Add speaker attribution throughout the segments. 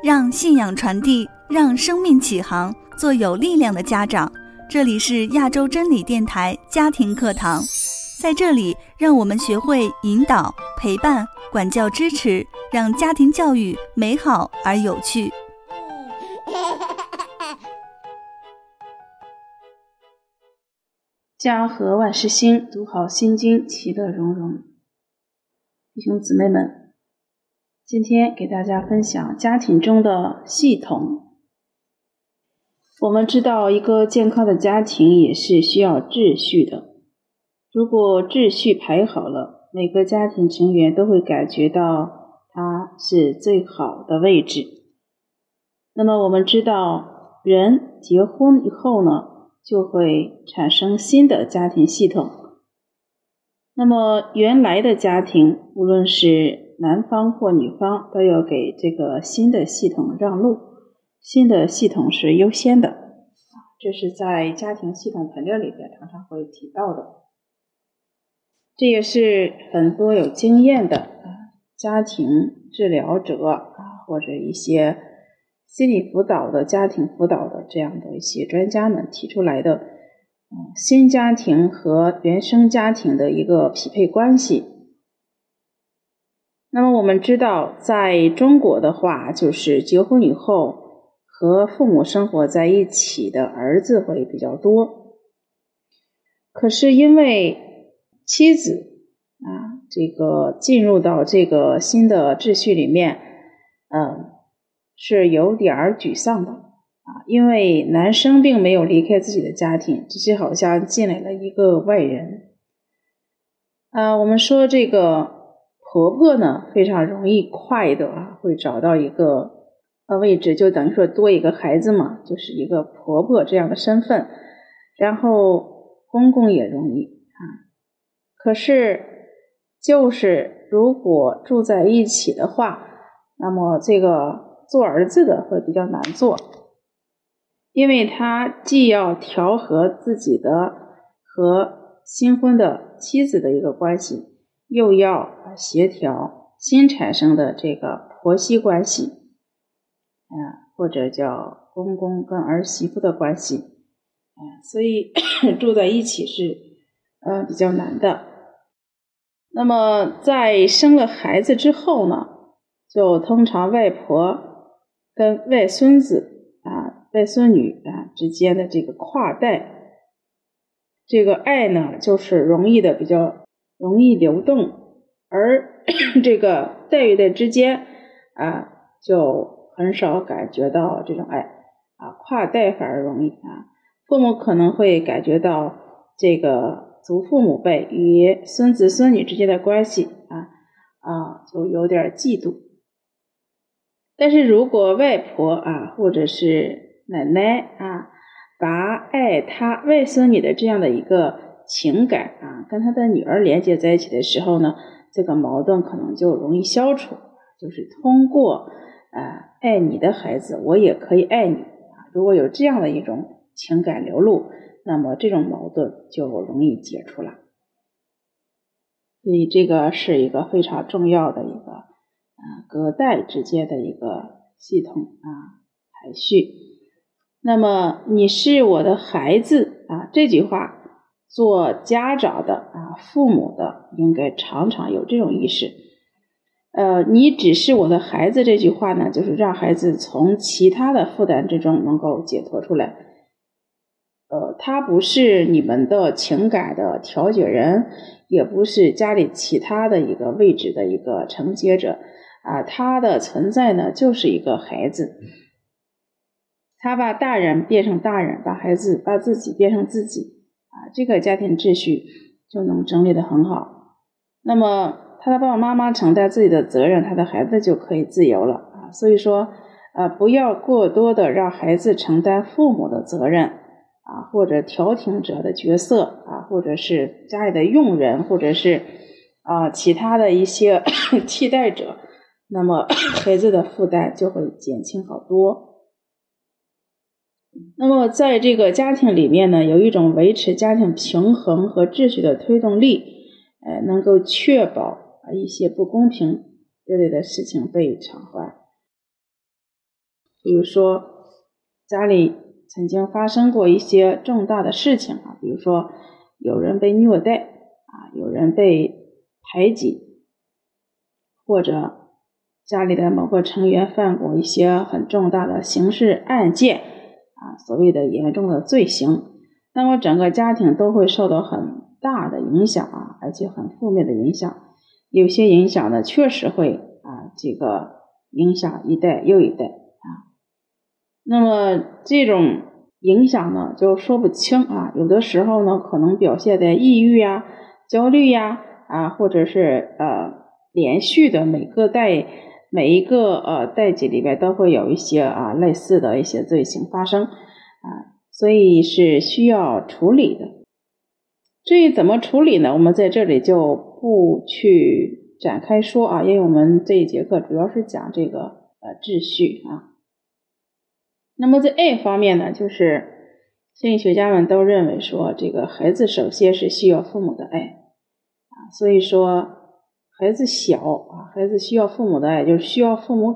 Speaker 1: 让信仰传递，让生命起航，做有力量的家长。这里是亚洲真理电台家庭课堂，在这里让我们学会引导、陪伴、管教、支持，让家庭教育美好而有趣。
Speaker 2: 家和万事兴，读好心经，其乐融融。弟兄姊妹们，今天给大家分享家庭中的系统。我们知道，一个健康的家庭也是需要秩序的。如果秩序排好了，每个家庭成员都会感觉到它是最好的位置。那么我们知道，人结婚以后呢，就会产生新的家庭系统。那么原来的家庭，无论是男方或女方，都要给这个新的系统让路，新的系统是优先的。这是在家庭系统谈论里边常常会提到的。这也是很多有经验的家庭治疗者或者一些心理辅导的家庭辅导的这样的一些专家们提出来的新家庭和原生家庭的一个匹配关系。那么我们知道，在中国的话，就是结婚以后和父母生活在一起的儿子会比较多。可是因为妻子这个进入到这个新的秩序里面，是有点沮丧的因为男生并没有离开自己的家庭，只是好像进来了一个外人。我们说这个婆婆呢，非常容易快的会找到一个位置，就等于说多一个孩子嘛，就是一个婆婆这样的身份。然后公公也容易可是就是如果住在一起的话，那么这个做儿子的会比较难做，因为他既要调和自己的和新婚的妻子的一个关系，又要协调新产生的这个婆媳关系或者叫公公跟儿媳妇的关系所以住在一起是比较难的。那么在生了孩子之后呢，就通常外婆跟外孙子外孙女之间的这个跨代，这个爱呢就是比较容易流动，而这个代与代之间就很少感觉到这种爱跨代反而容易父母可能会感觉到这个祖父母辈与孙子孙女之间的关系就有点嫉妒。但是如果外婆或者是奶奶把爱他外孙女的这样的一个情感跟他的女儿连接在一起的时候呢，这个矛盾可能就容易消除，就是通过爱你的孩子，我也可以爱你如果有这样的一种情感流露，那么这种矛盾就容易解除了。所以这个是一个非常重要的一个隔代之间的一个系统排序。那么你是我的孩子这句话，做家长的父母的应该常常有这种意识。你只是我的孩子这句话呢，就是让孩子从其他的负担之中能够解脱出来。他不是你们的情感的调解人，也不是家里其他的一个位置的一个承接者他的存在呢就是一个孩子，他把大人变成大人，把自己变成自己这个家庭秩序就能整理得很好。那么他的爸爸妈妈承担自己的责任，他的孩子就可以自由了所以说不要过多的让孩子承担父母的责任或者调停者的角色或者是家里的佣人，或者是其他的一些替代者，那么孩子的负担就会减轻好多。那么在这个家庭里面呢，有一种维持家庭平衡和秩序的推动力能够确保一些不公平这类的事情被偿还。 比如说家里曾经发生过一些重大的事情啊，比如说有人被虐待啊，有人被排挤，或者家里的某个成员犯过一些很重大的刑事案件啊，所谓的严重的罪行，那么整个家庭都会受到很大的影响啊，而且很负面的影响。有些影响呢，确实会这个影响一代又一代啊。那么这种影响呢，就说不清啊，有的时候呢，可能表现在抑郁呀、焦虑呀或者是连续的每一个代际里边都会有一些类似的一些罪行发生所以是需要处理的。至于怎么处理呢，我们在这里就不去展开说因为我们这一节课主要是讲这个秩序那么在爱方面呢，就是心理学家们都认为说，这个孩子首先是需要父母的爱所以说孩子小孩子需要父母的爱，就是需要父母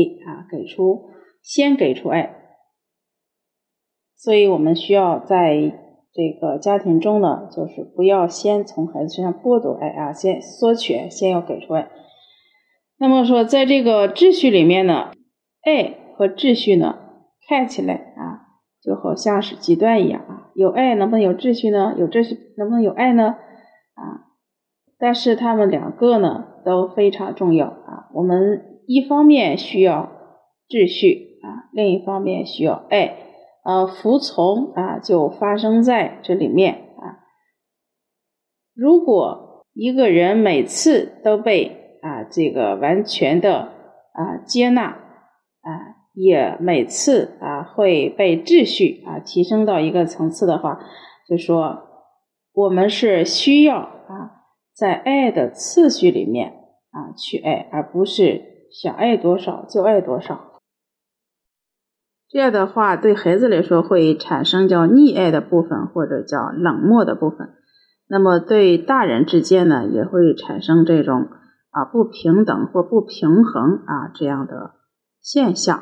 Speaker 2: 先给出爱。所以我们需要在这个家庭中呢，就是不要先从孩子身上剥夺爱先索取，先要给出爱。那么说在这个秩序里面呢，爱和秩序呢看起来就好像是极端一样有爱能不能有秩序呢？有秩序能不能有爱呢？但是他们两个呢都非常重要我们一方面需要秩序另一方面需要爱服从就发生在这里面如果一个人每次都被这个完全的接纳也每次会被秩序提升到一个层次的话，就说我们是需要在爱的次序里面去爱，而不是想爱多少就爱多少。这样的话对孩子来说会产生叫溺爱的部分，或者叫冷漠的部分。那么对大人之间呢，也会产生这种不平等或不平衡这样的现象。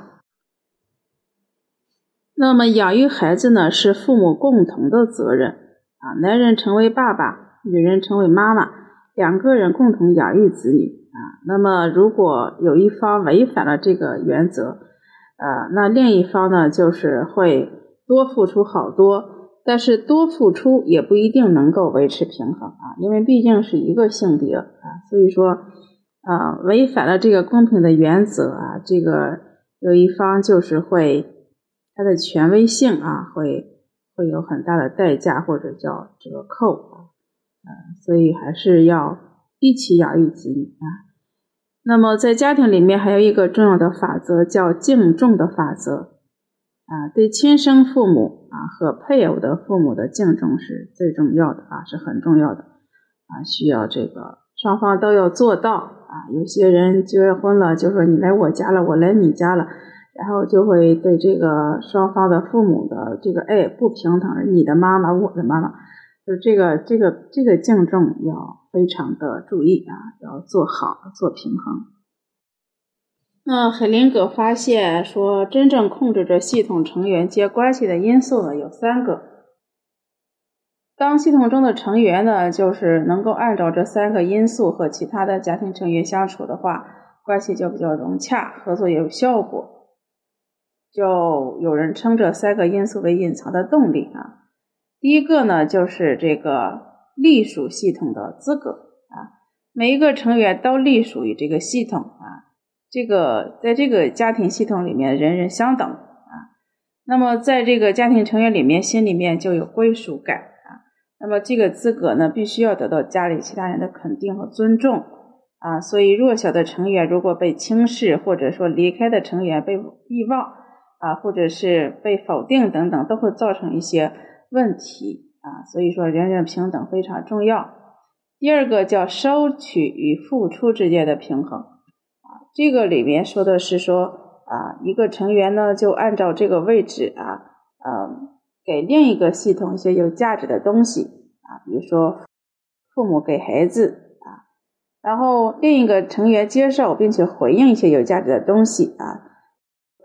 Speaker 2: 那么养育孩子呢，是父母共同的责任男人成为爸爸，女人成为妈妈，两个人共同养育子女那么如果有一方违反了这个原则那另一方呢就是会多付出好多，但是多付出也不一定能够维持平衡因为毕竟是一个性别所以说违反了这个公平的原则这个有一方就是会他的权威性会有很大的代价，或者叫折扣所以还是要一起养育子女那么在家庭里面还有一个重要的法则叫敬重的法则对亲生父母和配偶的父母的敬重是最重要的是很重要的需要这个双方都要做到有些人结婚了就说你来我家了，我来你家了，然后就会对这个双方的父母的这个爱不平等，你的妈妈我的妈妈，就是这个敬重要非常的注意要做好做平衡。那海灵格发现说，真正控制着系统成员间关系的因素呢有3个。当系统中的成员呢，就是能够按照这3个因素和其他的家庭成员相处的话，关系就比较融洽，合作也有效果。就有人称这3个因素为隐藏的动力第一个呢，就是这个隶属系统的资格每一个成员都隶属于这个系统这个在这个家庭系统里面人人相等那么在这个家庭成员里面心里面就有归属感那么这个资格呢必须要得到家里其他人的肯定和尊重所以弱小的成员如果被轻视，或者说离开的成员被遗忘或者是被否定等等，都会造成一些问题所以说人人平等非常重要。第二个叫收取与付出之间的平衡这个里面说的是说一个成员呢就按照这个位置给另一个系统一些有价值的东西比如说父母给孩子然后另一个成员接受并且回应一些有价值的东西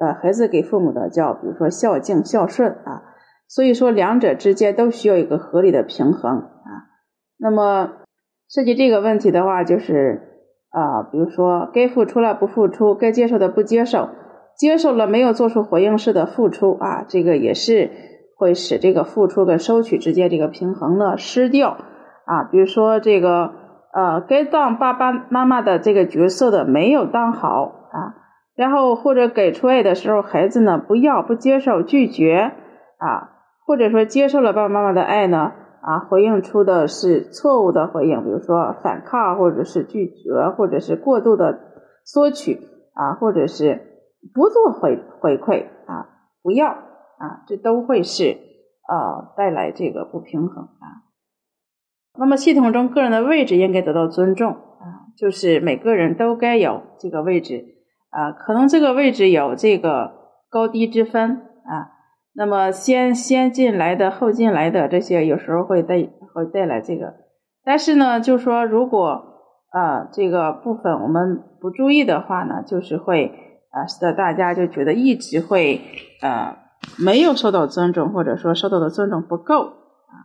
Speaker 2: 孩子给父母的叫比如说孝敬孝顺啊，所以说两者之间都需要一个合理的平衡啊。那么涉及这个问题的话，就是比如说该付出了不付出，该接受的不接受，接受了没有做出回应式的付出啊，这个也是会使这个付出跟收取之间这个平衡呢失掉啊。比如说这个该当爸爸妈妈的这个角色的没有当好啊，然后或者给出爱的时候，孩子呢不要不接受拒绝啊，或者说接受了爸爸妈妈的爱呢回应出的是错误的回应，比如说反抗或者是拒绝或者是过度的索取或者是不做回馈不要这都会是带来这个不平衡那么系统中个人的位置应该得到尊重就是每个人都该有这个位置可能这个位置有这个高低之分那么先进来的后进来的这些有时候会带来这个，但是呢就是说如果这个部分我们不注意的话呢，就是会使得大家就觉得一直会没有受到尊重，或者说受到的尊重不够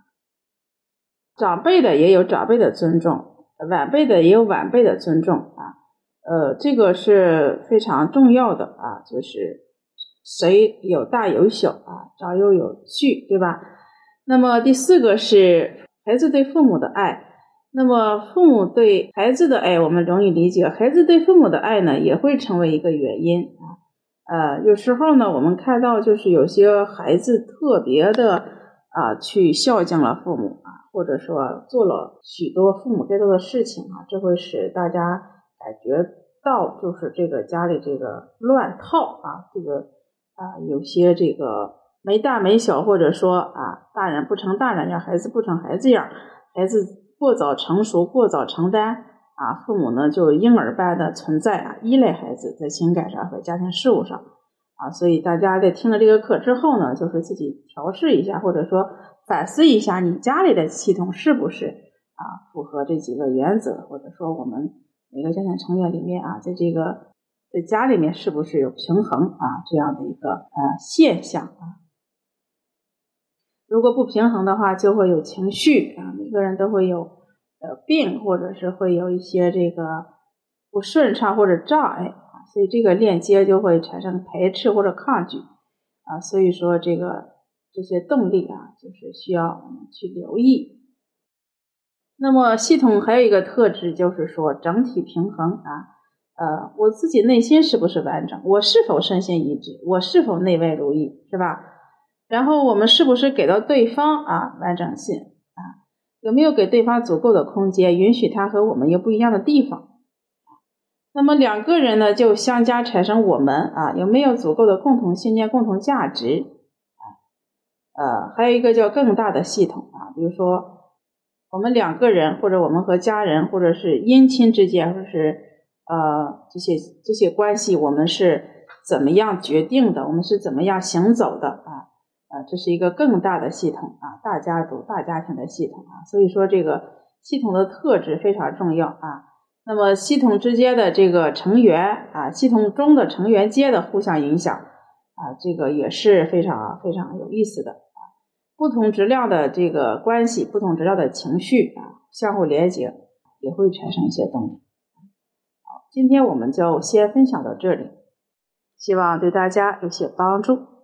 Speaker 2: 长辈的也有长辈的尊重，晚辈的也有晚辈的尊重这个是非常重要的就是谁有大有小长幼有序，对吧？那么第四个是孩子对父母的爱。那么父母对孩子的爱我们容易理解，孩子对父母的爱呢也会成为一个原因有时候呢我们看到就是有些孩子特别的去孝敬了父母或者说做了许多父母该做的事情这会使大家感觉到就是这个家里这个乱套这个有些这个没大没小，或者说大人不成大人样，孩子不成孩子样，孩子过早成熟过早承担父母呢就婴儿般的存在依赖孩子在情感上和家庭事务上所以大家在听了这个课之后呢，就是自己调试一下，或者说反思一下你家里的系统是不是符合这几个原则，或者说我们每个家庭成员里面在家里面是不是有平衡这样的一个现象如果不平衡的话，就会有情绪每个人都会有病，或者是会有一些这个不顺畅或者障碍所以这个链接就会产生排斥或者抗拒所以说这些动力就是需要我们去留意。那么系统还有一个特质就是说整体平衡我自己内心是不是完整，我是否身心一致，我是否内外如一，是吧？然后我们是不是给到对方完整性有没有给对方足够的空间，允许他和我们有不一样的地方那么两个人呢就相加产生我们有没有足够的共同信念共同价值还有一个叫更大的系统比如说我们两个人，或者我们和家人，或者是姻亲之间，或者是这些关系我们是怎么样决定的，我们是怎么样行走的这是一个更大的系统大家族大家庭的系统所以说这个系统的特质非常重要那么系统之间的这个成员系统中的成员间的互相影响这个也是非常非常有意思的不同质量的这个关系，不同质量的情绪相互连接也会产生一些动力好，今天我们就先分享到这里，希望对大家有些帮助。